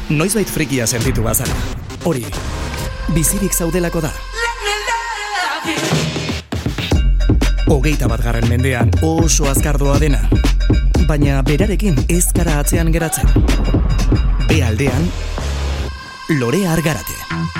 Noizbait frikia sentitu bazara. Hori, bizirik zaudelako da. 21. mendean oso azkardoa dena, baina berarekin ez gara atzean geratzen. Bealdean, Lorea Argarate.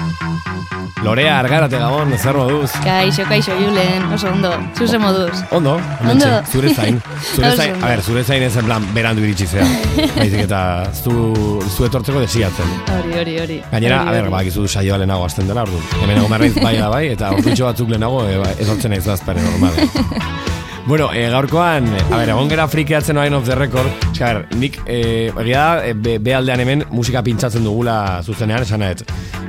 Lorea Argarate, Gabon, zer moduz? Kaixo, Julen, oso ondo, zuze moduz. Ondo, zure zain. A ber, zure zain ez en plan berandu iritsi zea. Baizik eta zu etortzeko desiatzen. Hori. Gainera, a ber, bakizu saioa lehenago hasten dela, ordu. Hemen egon berriz bai da bai, eta ordutxo batzuk lehenago etortzen ez dazpare normal. Bueno, gaurkoan, egon gera frikeatzen Oain of the Record. Nik, egia da, bealdean hemen musika pintzatzen dugula zuzenean, esan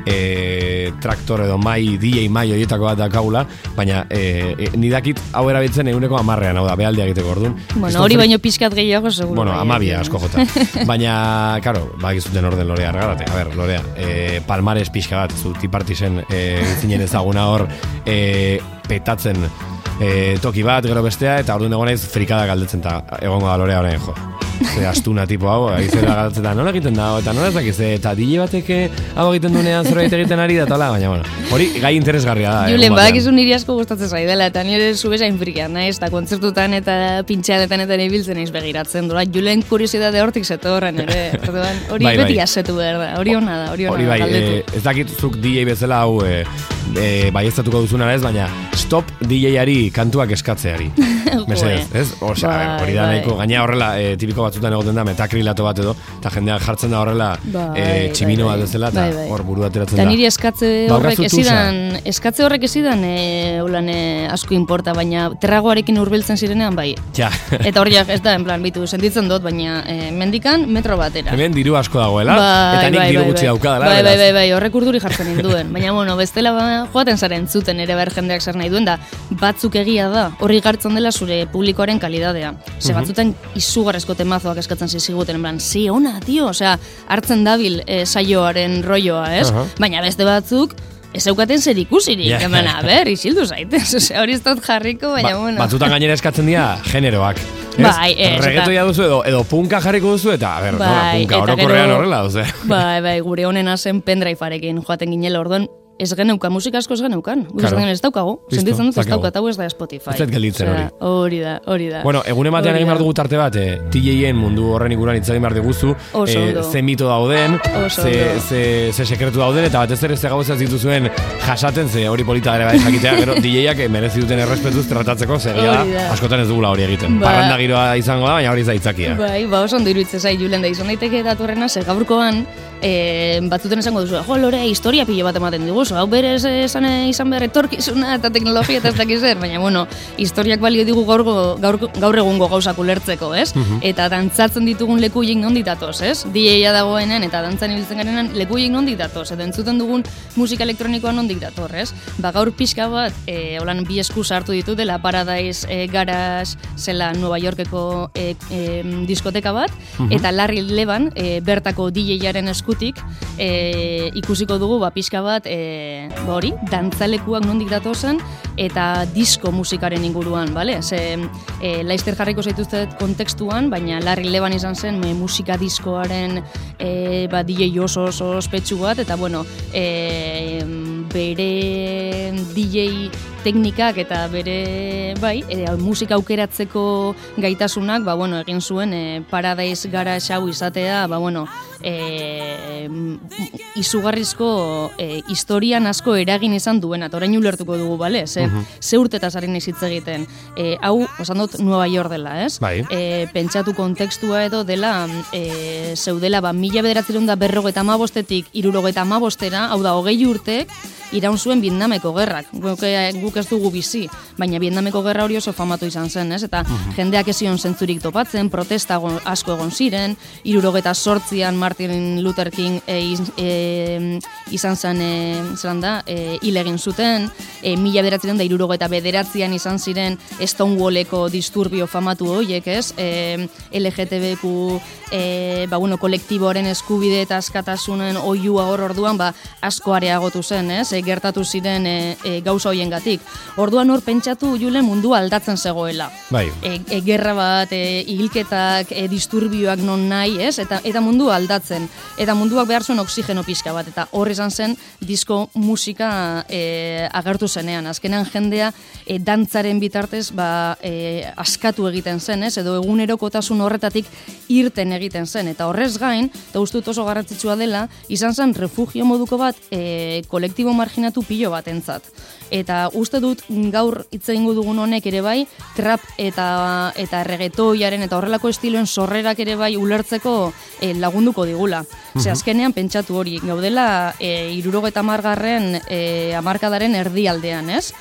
traktor edo DJ mai horietako bat dakagula, baina nidakit hau erabiltzen 100%, hau da, bealdea egiteko orduan. Bueno, hori baino pixkat gehiago, seguro. Bueno, 12 asko jota. Baina, karo, bakizuten orden Lorea Argarate. A ber, Lorea, palmares pixka bat, zu tipartisen zinen ezaguna hor petatzen toki bat, gero bestea, eta orduan egon naiz frikada galdetzen, eta egongo da Lorea orain, jo. Ze astuna tipo hau, egizela galdetzen da, nola egiten da, eta nola ez dakiz, eta DJ batek hau egiten duenean zerbait egiten ari da, tala, baina, bueno, hori gai interesgarria da. Julen, badakizu niri asko gustatzen zaidala, eta nire zubezain frikian naiz, eta kontzertutan eta pintxadetan eta ibiltzen naiz begiratzen, dura, Julen kuriosidade hortik zetorren ere, hori beti asetu behar da, hori hona da, galdetu. Ez dakit zuk DJ bezala hau baiestatuko duzuna ez, baina stop DJ-ari kantuak eskatzeari. Mesedez, ez? Hori da nahiko, gaina horrela tipiko batzutan egoten da metakrilato bat edo, eta jendeak jartzen da horrela tximino bat ezela, eta hor buru ateratzen da. Eta niri eskatze horrek ezidan asko importa, baina terragoarekin hurbiltzen zirenean bai. Eta horiak ez da, en plan, bitu, sentitzen dut, baina mendikan metro batera. Hemen diru asko dagoela, eta nik diru gutxi daukadala. Bai, horrek urduri jartzen induen. Baina, bueno, bestela joaten zaren zuten ere behar jendeak zer nahi duen, da batzuk egia da, horri gartzen dela zure publikoaren kalidadea. Ze batzuten izugarrezko temazoak eskatzen ziziguten, en plan, zi, ona, tio, osea, hartzen dabil saioaren rolloa, ez? Baina beste batzuk, ez eukaten zer ikusirik, hemen, isildu zaitez, osea, hori ez dut jarriko, baina, bueno. Batzutan gainera eskatzen dira generoak. Bai, reggaetoia duzu edo punka jarriko duzu, eta, punka orokorrean horrela, ose. Bai, gure honena zen pendrivearekin joaten ginela orduan, ez geneukan, musika asko ez geneukan. Ez daukagu, sentitzen dut ez daukat, hau ez da Spotify. Ez gelditzen hori. Hori da. Bueno, egun ematean egin behar dugu tarte bat, DJ-en mundu horren ikuran itzagin behar diguzu, ze mito dauden, ze sekretu dauden, eta batez ere ze gauzaz dituzuen jasaten, ze hori polita ere bai jakitea, gero DJ-ak merezi duten errespetuz tratatzeko, zegia askotan ez dugula hori egiten. Parranda giroa izango da, baina hori zaitzakia. Bai, oso ondo iruditzen zait, Julen, da izan daiteke datorrena, ze gaurkoan batzuten esango duzu, Lorea, historia pilo bat ematen diguzu, hau berez izan behar etorkizuna eta teknologia eta ez dakiz zer, baina, bueno, historiak balio digu gaur egungo gauzak ulertzeko, ez? Eta dantzatzen ditugun lekuiek nondik datoz, ez? DJ-a dagoenean eta dantzan ibiltzen garenan lekuiek nondik datoz, eta entzuten dugun musika elektronikoa nondik dator, ez? Gaur pixka bat, holan bi esku sartu ditu dela Paradise Garage zela Nueva Yorkeko diskoteka bat, eta Larry Levan, bertako DJ-aren eskutik, ikusiko dugu, pixka bat, hori, dantzalekuak nondik datozen, eta disko musikaren inguruan, bale? Ze, Laster jarriko zaituztet kontekstuan, baina Larry Levan izan zen musika diskoaren DJ oso ospetsu bat, eta, bueno, bere DJ teknikak eta bere, musika aukeratzeko gaitasunak, egin zuen Paradise Garage hau izatea, izugarrizko historian asko eragin izan duena, eta orain ulertuko dugu, bale? Ze urtetaz ari nahiz hitz egiten. Hau, osan dut, Nueva York dela, ez? Pentsatu kontekstua edo dela, zeudela, 1945-etik 1975-era, hau da, 20 urtek, iraun zuen Vietnameko gerrak. Guk ez dugu bizi, baina Vietnameko gerra hori oso famatu izan zen, ez? Eta jendeak ez zion zentzurik topatzen, protesta asko egon ziren, 1968an Martin Luther King izan zen, hil egin zuten, 1969an izan ziren Stonewalleko disturbio famatu horiek, ez? LGTBQ kolektiboaren eskubide eta askatasunen oiua hor orduan asko areagotu zen, ez? gertatu ziren gauza hoiengatik. Orduan hor pentsatu Julen mundua aldatzen zegoela. Bai. Gerra bat, hilketak, disturbioak non nahi, ez? Eta mundua aldatzen. Eta munduak behar zuen oxigeno pixka bat. Eta hor izan zen disko musika agertu zenean. Azkenean jendea dantzaren bitartez askatu egiten zen, ez? Edo egunerokotasun horretatik irten egiten zen. Eta horrez gain, eta uste dut oso garrantzitsua dela, izan zen refugio moduko bat kolektibo marginatu pilo bat entzat. Eta uste dut gaur hitz egingo dugun honek ere bai, trap eta reggaetoiaren eta horrelako estiloen sorrerak ere bai ulertzeko lagunduko digula. Ze azkenean pentsatu hori, gaudela 70. Hamarkadaren erdialdean, ez?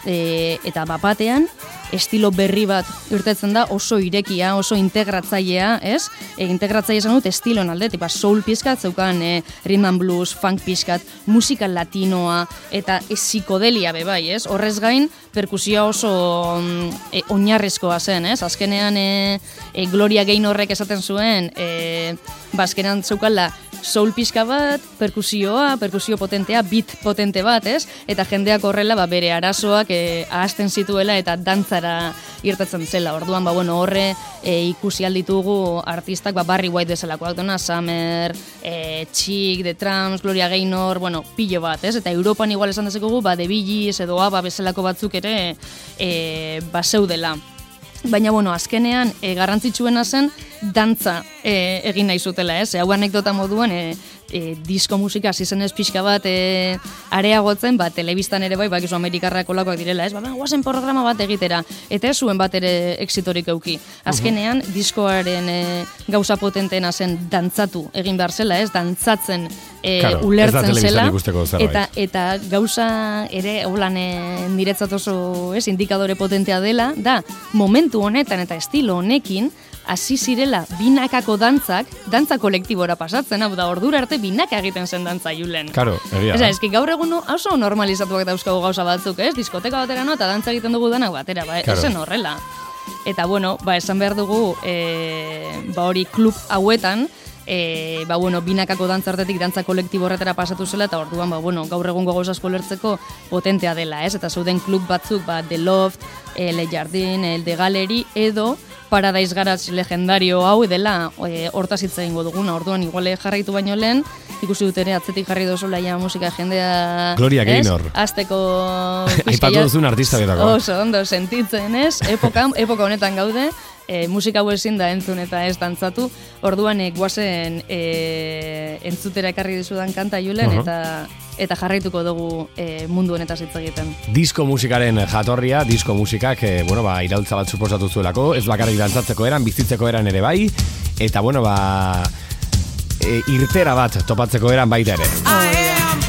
Eta bapatean estilo berri bat irtetzen da, oso irekia, oso integratzailea, ez? Integratzaile esan dut estiloen aldetik, soul pizkat, zeukan rhythm and blues, funk pizkat, musika latinoa, eta psikodelia bebai, ez? Horrez gain, perkusioa oso oinarrizkoa zen, ez? Azkenean Gloria Gaynorrek esaten zuen, azkenean zeukala soul pizka bat, perkusio potentea, beat potente bat, ez? Eta jendeak horrela bere arazoak ahazten zituela eta dantzara irtetzen zela. Orduan, horre ikusi alditugu artistak Barry White bezalakoak dona, Summer, Chic, The Tramps, Gloria Gaynor, pilo bat, ez? Eta Europan igual esan dezakegu, The Bee Gees edo ABBA bezalako batzuk ere zeudela. Baina, azkenean, garrantzitsuena zen dantza egin nahi zutela, ez? Hau anekdota moduan, disko musika hasi zenez pixka bat areagotzen, telebistan ere bai, bakizu Amerikarrak olakoak direla, ez? Guazen programa bat egitera, eta ez zuen bat ere exitorik euki. Azkenean, diskoaren gauza potenteena zen dantzatu egin behar zela, ez? Dantzatzen ulertzen zela, eta gauza ere, holan niretzat oso indikadore potentea dela, da, momentu honetan eta estilo honekin, hasi zirela binakako dantza kolektibora pasatzen, hau da, ordura arte binaka egiten zen dantza Julen. Karo, egia. Eski gaur egun oso normalizatuak dauzkagu gauza batzuk, ez? Diskoteka batera eta dantza egiten dugu danak batera, esen horrela. Eta, esan behar dugu, hori klub hauetan, binakako dantzartetik dantza kolektibo horretara pasatu zela, eta orduan, gaur egungo gauza asko lertzeko potentea dela, ez? Eta zeuden klub batzuk, The Loft, Le Jardin, El de Gallery, edo Paradise Garage legendario hau dela hortaz hitz egingo duguna. Orduan igual jarraitu baino lehen, ikusi dut ere atzetik jarri dozula ja musika jendea, Gloria Gaynor. Azteko aipatu duzun artista betako. Oso ondo sentitzen, ez? Epoka honetan gaude, musika hau ezin da entzun eta ez dantzatu. Orduan guazen entzutera ekarri dizudan kanta Julen, eta jarraituko dugu mundu honetaz hitz egiten. Disko musikaren jatorria, disko musikak, iraultza bat suposatu zuelako, ez bakarrik dantzatzeko eran, bizitzeko eran ere bai, eta irtera bat topatzeko eran baita ere.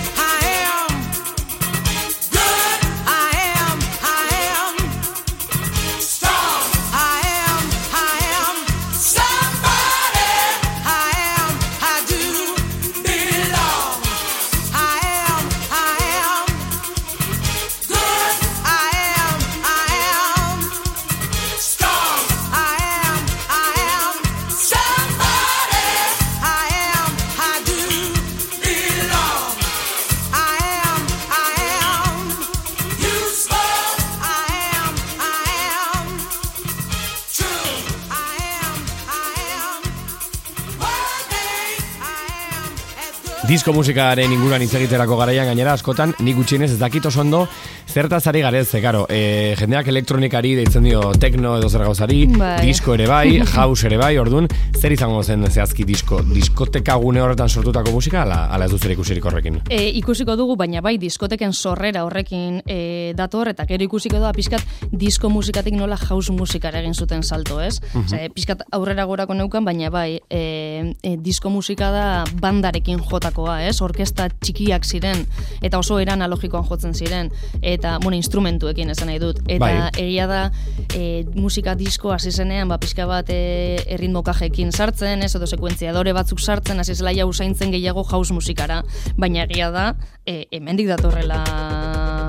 Disko musikaren inguruan hitz egiterako garaian gainera askotan nik gutxienez ez dakit oso ondo zertaz ari garez, jendeak elektronikari deitzen dio tekno edo zer gauzari, disko ere bai, house ere bai, orduan zer izango zen zehazki diskoteka gune horretan sortutako musika, ala ez dut zer ikusirik horrekin? Ikusiko dugu, baina bai diskoteken sorrera horrekin dator, eta gero ikusiko da pixkat disko musikatik nola house musikara egin zuten salto, ez? Pixkat aurrera gorako neukan, baina bai disko musika da bandarekin jotakoa, ez? Orkesta txikiak ziren, eta oso era analogikoan jotzen ziren, eta instrumentuekin esan nahi dut. Eta egia da musika disko hasi zenean, pixka bat erritmokajekin sartzen, ez? Edo sekuentziadore batzuk sartzen, hasi zela usaintzen gehiago house musikara, baina egia da hemendik datorrela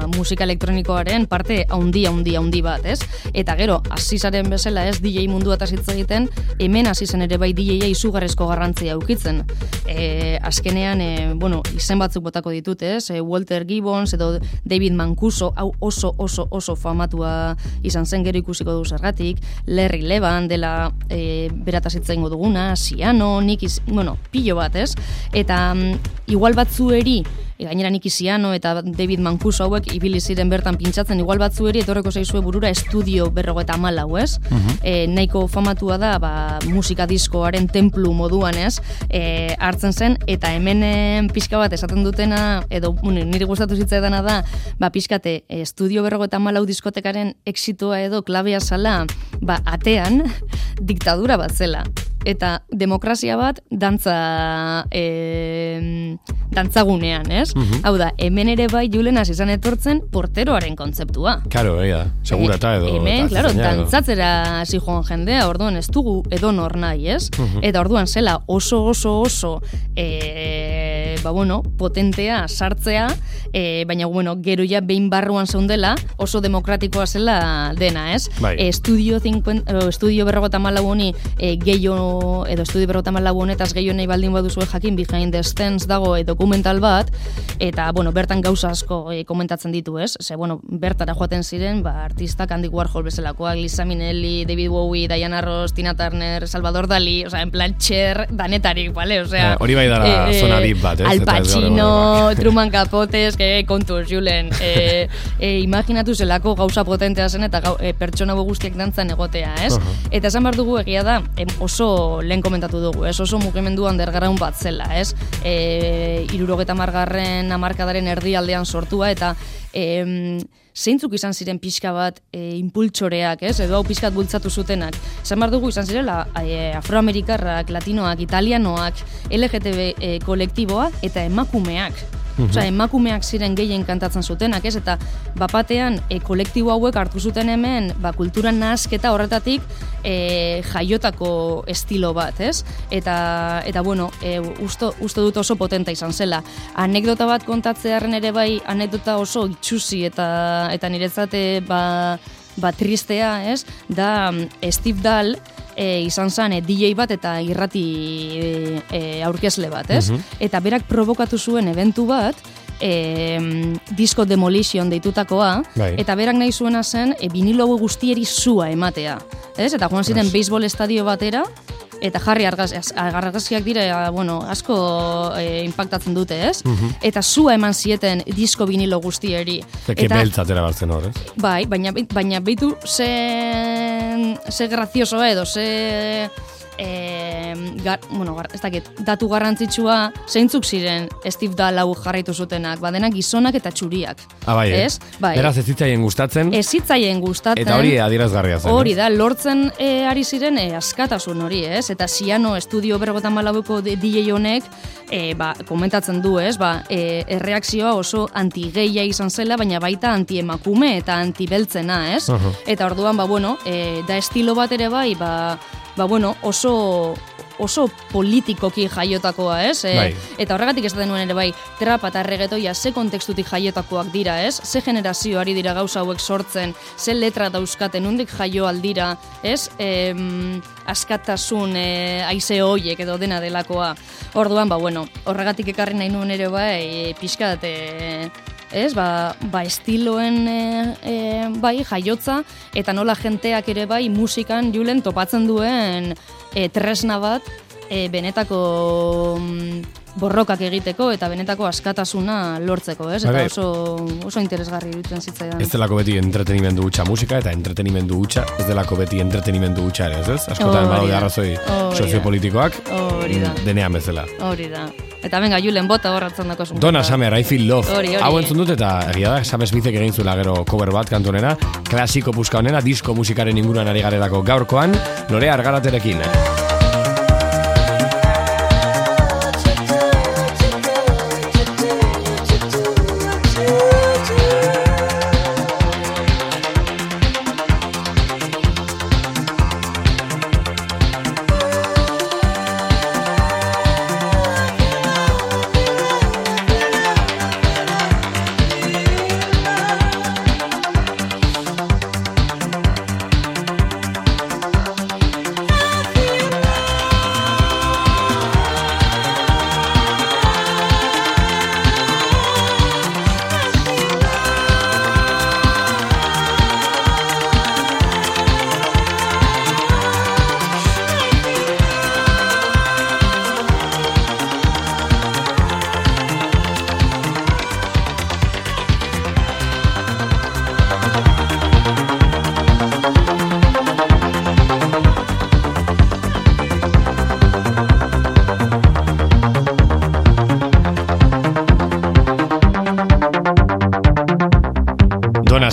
musika elektronikoaren parte handi bat, ez? Eta gero, hasi zaren bezala, ez, DJ mundua eta hitz egiten, hemen hasi zen ere bai DJ-a izugarrezko garrantzia ukitzen. Azkenean, izen batzuk botako ditut, ez? Walter Gibbons edo David Mancuso, hau oso famatua izan zen, gero ikusiko du zergatik, Larry Levan dela berataz hitz egingo duguna, Siano, pilo bat, ez? Eta igual batzueri, gainera Nicky Siano eta David Mancuso hauek ibili ziren bertan pintxatzen, igual batzueri etorreko zaizue burura Estudio 54, ez? Nahiko famatua da, musika diskoaren templu moduan, ez? Hartzen zen, eta hemen pixka bat esaten dutena, edo niri gustatu zitzaidana da, pixkate Estudio 54 diskotekaren exitoa edo klabea zala, atean diktadura bat zela. Eta demokrazia bat dantzagunean, ez? Hau da, hemen ere bai Julen hasi izan etortzen porteroaren kontzeptua. Claro, segurata edo. Hemen, claro, dantzatzera hasi joan jendea, orduan ez dugu edonor nahi, ez? Eta orduan zela oso potentea sartzea, baina gero ja behin barruan zeundela oso demokratikoa zela dena, ez? Estudio 54 honi gehiago edo Estudio 54 honetaz gehiago nahi baldin baduzue jakin Behind the Scenes dago dokumental bat, eta bertan gauza asko komentatzen ditu, ez? Ze, bertara joaten ziren, artistak Andy Warhol bezalakoak, Liza Minnelli, David Bowie, Diana Ross, Tina Turner, Salvador Dali, en plan Cher, danetarik, vale? Hori bai dara zona dip bat, ez? Al Pacino, Truman Capote, kontuz, Julen. Imaginatu zelako gauza potentea zen eta pertsona guztiak dantzan egotea, ez? Eta esan behar dugu egia da, oso lehen komentatu dugu, ez? Oso mugimendu underground bat zela, ez? 70garren hamarkadaren erdialdean sortua, eta zeintzuk izan ziren pixka bat impultsoreak, ez? Edo hau pixkat bultzatu zutenak. Esan behar dugu izan zirela afroamerikarrak, latinoak, italianoak, LGTB kolektiboa eta emakumeak. Emakumeak ziren gehien kantatzen zutenak, ez? Eta bapatean kolektibo hauek hartu zuten hemen kultura nahasketa horretatik jaiotako estilo bat, ez? Eta uste dut oso potenta izan zela. Anekdota bat kontatzearen ere bai, anekdota oso itxusi eta niretzate tristea, ez? Da Steve Dahl izan zen DJ bat eta irrati aurkezle bat, ez? Eta berak provokatu zuen eventu bat, Disco Demolition deitutakoa, eta berak nahi zuena zen vinilo guztieri sua ematea, ez? Eta joan ziren beisbol estadio batera, eta jarri argazkiak dira, asko impactatzen dute, ez? Eta sua eman zieten disko vinilo guztieri. Eke beltzatera bartzen hor, ez? Bai, baina behitu ze graziosoa edo, ez dakit, datu garrantzitsua zeintzuk ziren Steve Dahl hau jarraitu zutenak, badenak gizonak eta txuriak. Ez? Beraz ez zitzaien gustatzen. Ez zitzaien gustatzen. Eta hori adierazgarria zen. Hori da, lortzen ari ziren askatasun hori, ez? Eta Siano Estudio 54ko DJ honek komentatzen du, ez? Erreakzioa oso anti-geia izan zela, baina baita anti-emakume eta anti-beltzena, ez? Eta orduan, da estilo bat ere bai, oso politikoki jaiotakoa, ez? Eta horregatik ez da denuen ere bai, trapa eta reggaetoia ze kontekstutik jaiotakoak dira, ez? Ze generazio ari dira gauza hauek sortzen, ze letra dauzkaten, nondik jaio aldira, ez? Askatasun haize hoiek edo dena delakoa. Orduan, horregatik ekarri nahi nuen ere bai, pixkat, ez, estiloen jaiotza, eta nola jenteak ere bai musikan Julen topatzen duen tresna bat benetako borrokak egiteko eta benetako askatasuna lortzeko, ez? Eta oso interesgarri iruditzen zitzaidan. Ez delako beti entretenimendu hutsa musika, eta entretenimendu hutsa ez delako beti entretenimendu hutsa ere, ez? Askotan badaude arrazoi soziopolitikoak denean bezala. Hori da. Eta venga, Julen, bota horratzen dako zuen. Donna Summer, I Feel Love. Hau entzun dut eta egia da, Sam Smithek egin zuela gero cover bat kantu honena, klasiko puska honena, disko musikaren inguruan ari garelako gaurkoan, Lorea Argaraterekin.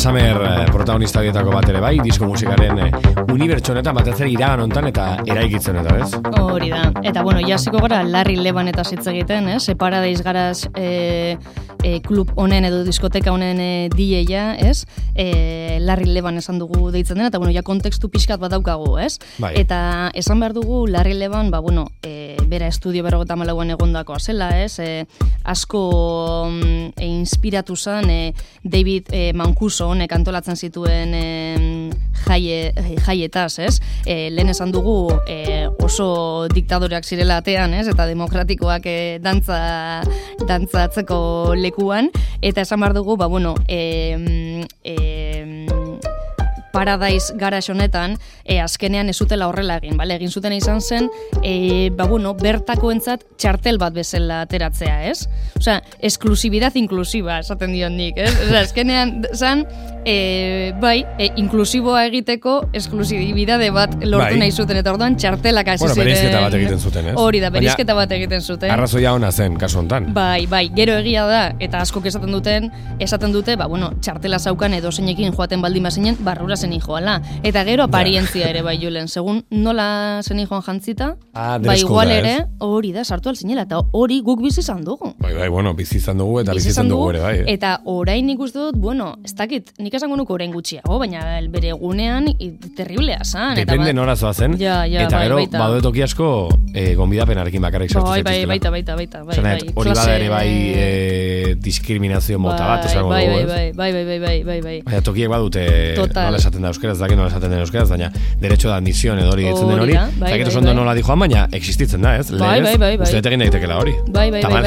Samer protagonista horietako bat ere bai, disko musikaren unibertso honetan, batez ere iragan hontan eta eraikitzen eta, ez? Hori da. Eta, bueno, jasiko gara Larry Levan eta hitz egiten, ez? Paradise Garage klub honen edo diskoteka honen DJ-a, ez? Larry Levan esan dugu deitzen dena, eta, bueno, ja kontekstu pixkat bat daukagu, ez? Bai. Eta esan behar dugu Larry Levan, ba, bueno, bera estudio 54an egondakoa zela, ez? Asko inspiratu zen David Mancuso honek antolatzen zituen jaietaz, ez? Lehen esan dugu oso diktadoreak zirela atean, ez? Eta demokratikoak dantzatzeko lekuan, eta esan behar dugu, ba, bueno, Paradise Garage honetan, azkenean ez zutela horrela egin, bale? Egin zuten izan zen, ba, bueno, bertakoentzat txartel bat bezala ateratzea, ez? Osea, esklusibidad inklusiba, esaten dion nik, ez? Osea, azkenean zan, bai, inklusiboa egiteko esklusibidade bat lortu nahi zuten, eta orduan txartelak hasi ziren. Bueno, bereizketa bat egiten zuten, ez? Hori da, bereizketa bat egiten zuten. Arrazoia ona zen, kasu hontan. Bai, gero egia da, eta askok esaten dute, ba, bueno, txartela zaukan edo zeinekin joaten baldin bazinen, barrura zen joala. Eta gero aparientzia ere bai Julen, segun nola zen joan jantzita, bai igual ere, hori da, sartu alzinela, eta hori guk bizi izan dugu. Bai, bueno, bizi izan dugu eta bizi izan dugu ere, bai. Eta orain nik uste dut, bueno, ez dakit, nik esango nuke orain gutxiago, baina bere egunean terriblea zan. Depende nora zoazen, eta gero badue toki asko gonbidapenarekin bakarrik sartu zetuztela. Baita. Hori bada ere bai diskriminazio mota bat, esango dugu, ez? Bai. Baina tokiek badute nola esaten da euskaraz, daki nola esaten da euskaraz, baina derecho de admisión edo hori ditzen den hori, zakit oso ondo nola dijoan, baina existitzen da, ez? Bai. Uste egin daitekela hori. Bai.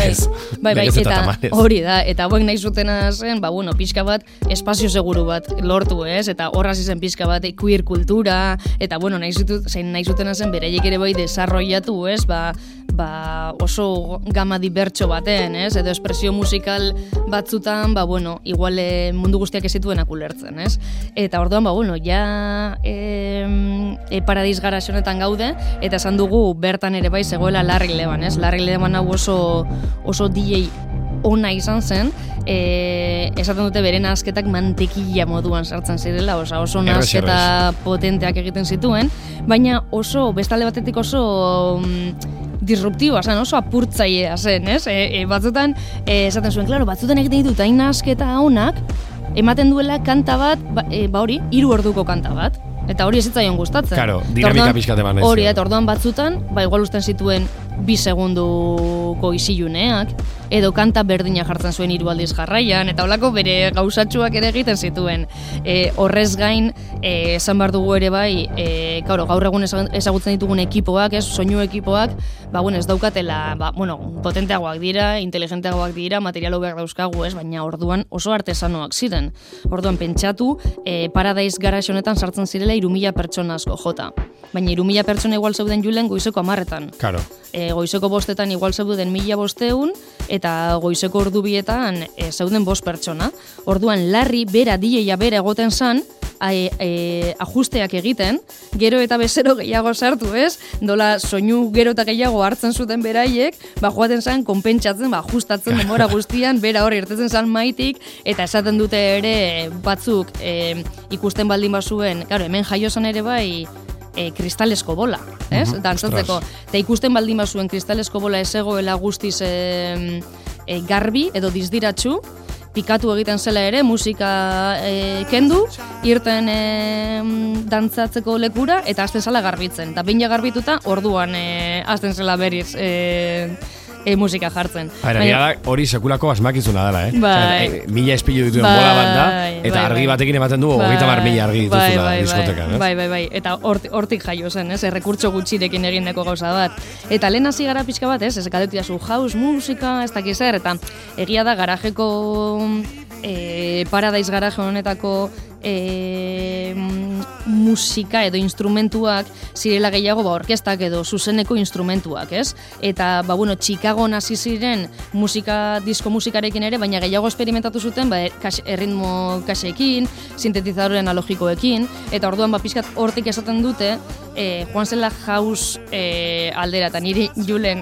Eta hori da, eta hauek nahi zutena zen, ba, bueno, pixka bat, espazio seguru bat lortu, ez? Eta horraz izen pixka bat, queer kultura, eta, bueno, nahi zutena zen, bereiek ere bai desarrollatu, ez? Ba, oso gama dibertso baten, ez? Edo espresio musikal batzutan, ba, bueno, igual mundu guztiak ez zituenak ulertzen, ez? Eta orduan, ba, bueno, ja Paradise Garage honetan gaude, eta esan dugu bertan ere bai zegoela Larry Levan, ez? Larry Levan hau oso DJ ona izan zen, esaten dute bere nahasketak mantekila moduan sartzen zirela, oso nahasketa potenteak egiten zituen, baina oso, bestalde batetik oso disruptiboa zen, oso apurtzailea zen, ez? Batzutan, esaten zuen, klaro, batzutan egiten ditut hain nahasketa onak, ematen duela kanta bat, ba hori, 3 orduko kanta bat. Eta hori ez zitzaion gustatzen. Claro, dinamika pixkat eman nahi. Hori, eta orduan batzutan, ba igual usten zituen 2 segunduko isiluneak, edo kanta berdina jartzen zuen 3 aldiz jarraian, eta holako bere gauzatxuak ere egiten zituen. Horrez gain, esan behar dugu ere bai, gaur egun ezagutzen ditugun ekipoak, soinu ekipoak, ba, bueno, ez daukatela, ba, bueno, potenteagoak dira, inteligenteagoak dira, material hobeak dauzkagu, ez, baina orduan oso artesanoak ziren. Orduan pentsatu, Paradise Garage honetan sartzen zirela 3.000 pertsona asko jota. Baina 3.000 pertsona igual zeuden Julen goizeko 10etan. Claro. Goizeko 5etan igual zeuden 1.500, eta goizeko ordu 2etan zeuden 5 pertsona. Orduan Larry bera DJ-a bera egoten zan, ajusteak egiten, gero eta bezero gehiago sartu, ez? Dola soinu gero eta gehiago hartzen zuten beraiek, ba joaten zan konpentsatzen, ba ajustatzen denbora guztian, bera hori irtetzen zan maitik, eta esaten dute ere batzuk ikusten baldin bazuen, claro, hemen jaio zan ere bai kristalesko bola, ez? Dantzatzeko. Eta ikusten baldin bazuen kristalesko bola ez egoela guztiz garbi edo dizdiratsu, pikatu egiten zela ere, musika kendu, irten dantzatzeko lekura, eta azten zela garbitzen. Eta behin garbituta, orduan azten zela berriz musika jartzen. Hori sekulako asmakizuna dela, Bai. 1000 espilu dituen bola bat da, eta argi batekin ematen du, 30.000 argi dituzula diskotekan, ez? Bai. Eta hortik jaio zen, ez? Errekurtso gutxirekin egindeko gauza bat. Eta lehen hasi gara pixka bat, ez? Ez galdetu jazu house musika, ez dakiz zer, eta egia da garajeko Paradise Garage honetako musika edo instrumentuak zirela gehiago orkestak edo zuzeneko instrumentuak, ez? Eta, Chicagon hasi ziren disko musikarekin ere, baina gehiago esperimentatu zuten, erritmo kaseekin, sintetizadoren analogikoekin, eta orduan pixkat hortik esaten dute, joan zela house aldera, eta niri Julen,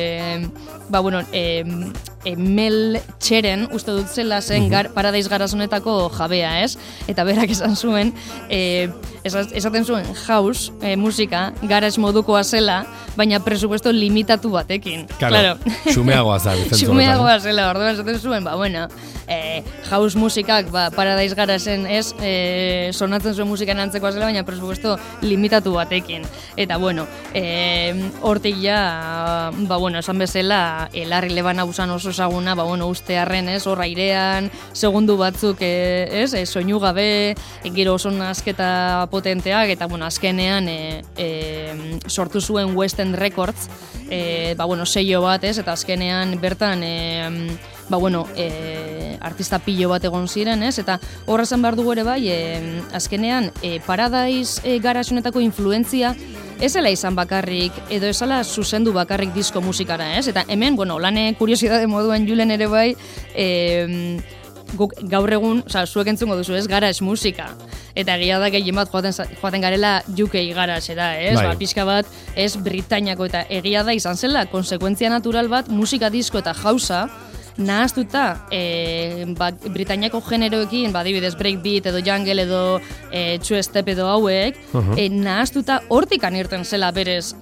Mel Txeren uste dut zela zen Paradise Garage-honetako jabea, ez? Eta berak esan zuen, esaten zuen house musika, garage modukoa zela, baina presupuesto limitatu batekin. Claro, xumeagoa xumeagoa zela, orduan esaten zuen, house musikak Paradise Garage-en ez, sonatzen zuen musikan antzekoa zela, baina presupuesto limitatu batekin. Eta hortik ja, esan bezala, Larry Levan abusan oso ezaguna, uste harren, ez, hor airean, segundu batzuk, ez, soinu gabe, gero oso nasketa potenteak, eta, azkenean sortu zuen Western Records, sello bat, ez, eta azkenean bertan, artista pilo bat egon ziren, ez, eta horra zen behar dugu ere bai, azkenean, Paradise Garage-honetako influentzia, ez zela izan bakarrik, edo ez zela zuzendu bakarrik disko musikara, ez? Eta hemen, lane kuriosidade moduan Julen ere bai, guk gaur egun, zuek entzungo duzu, ez, garage musika. Eta egia da gehien bat joaten garela UK garagera, ez? Pixka bat, ez, Britainiako, eta egia da izan zela, konsekuentzia natural bat, musika disko eta jausa, nahaztuta Britainiako generoekin, adibidez breakbeat edo jungle edo two step edo hauek, nahaztuta hortikan irten zela berez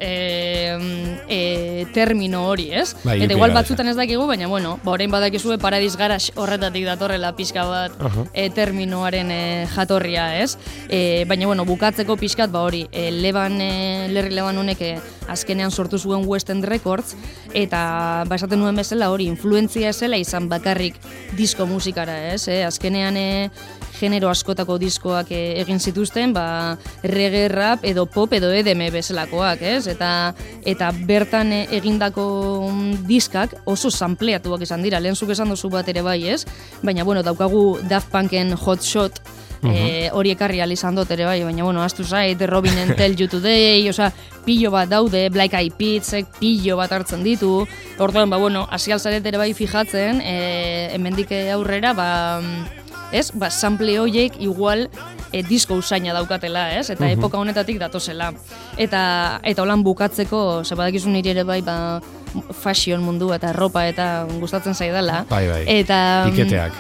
termino hori, ez? Eta igual batzutan ez dakigu, baina orain badakizue Paradise Garage horretatik datorrela pixka bat terminoaren jatorria, ez? Baina bukatzeko pixkat hori, Larry Levan honek azkenean sortu zuen Western Records, eta esaten nuen bezala hori, influentzia zela izan bakarrik disko musikara, ez? Azkenean genero askotako diskoak egin zituzten, reggae, rap edo pop edo EDM bezalakoak, ez? Eta bertan egindako diskak oso sampleatuak izan dira, lehen zuk esan duzu bat ere bai, ez? Baina, daukagu Daft Punken Hot Shot, hori ekarri izan dut ere bai, baina, astu zait, Robinen Tell You Today, pilo bat daude, Black Eyed Peasek pilo bat hartzen ditu, orduan, hasi alzaret ere bai fijatzen, hemendik aurrera, sample horiek igual disko usaina daukatela, ez? Eta epoka honetatik datozela. Eta holan bukatzeko, badakizu niri ere bai, fashion mundu eta ropa eta gustatzen zaidala. Bai. Eta piketeak.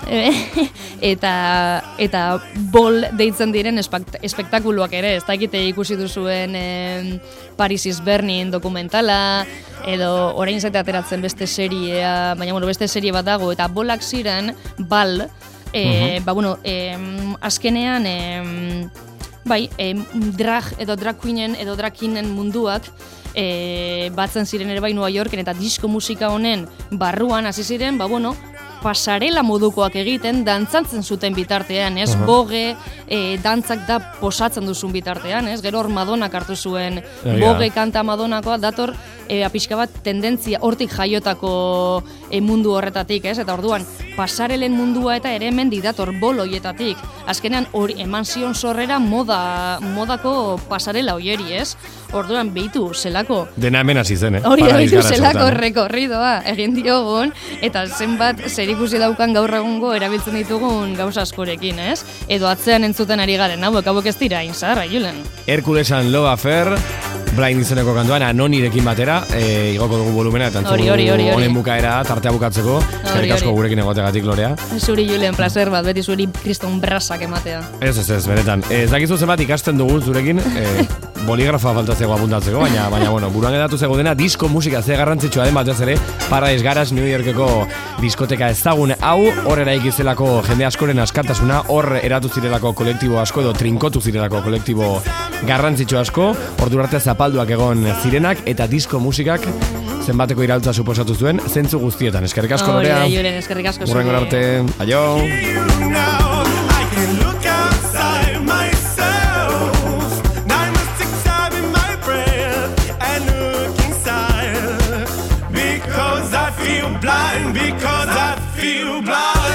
Eta bol deitzen diren espektakuluak ere, ez dakite ikusi duzuen Paris is Burning dokumentala, edo orain zaite ateratzen beste seriea, baina beste serie bat dago, eta bolak ziren, bal, azkenean, drag edo drag queenen edo drag kinen munduak batzen ziren ere bai New Yorken, eta disko musika honen barruan hasi ziren, pasarela modukoak egiten, dantzatzen zuten bitartean, ez? Boge, dantzak da posatzen duzun bitartean, ez? Gero hor Madonak hartu zuen, boge kanta Madonakoa, dator pixka bat tendentzia hortik jaiotako mundu horretatik, ez? Eta orduan, pasarelen mundua eta ere hemen dator boloietatik. Azkenean hori eman zion sorrera modako pasarela hoieri, ez? Orduan behitu zelako. Dena hemen hasi zen, Hori behitu zelako rekorridoa egin diogun, eta zenbat zerikusi daukan gaur egungo erabiltzen ditugun gauza askorekin, ez? Edo atzean entzuten ari garen, hauek ez dira, inzarra, Julen. Herkulesan Love Affair, Blind izeneko kantuan, Anonirekin batera, igoko dugu volumena, eta entzugu honen bukaera, tartea bukatzeko. Eskerrik asko gurekin egotegatik, Lorea. Zuri, Julen, placer bat, beti zuri kriston brasak ematea. Ez, benetan. Ez dakizu zenbat ikasten dugu zurekin, boligrafa faltatzeko apuntatzeko, baina buruan edatu zego dena, disko musika ze garrantzitsua den batez ere, Paradise Garage New Yorkeko diskoteka ezagun hau, hor eraikizelako jende askoren askatasuna, hor eratu zirelako kolektibo asko edo trinkotu zirelako kolektibo garrantzitsu asko, ordu arte zapalduak egon zirenak, eta disko musikak zenbateko iraultza suposatu zuen, zentzu guztietan. Eskerrik asko, Lorea. Eskerrik asko. Hurrengo arte. Aio. Because I feel blind.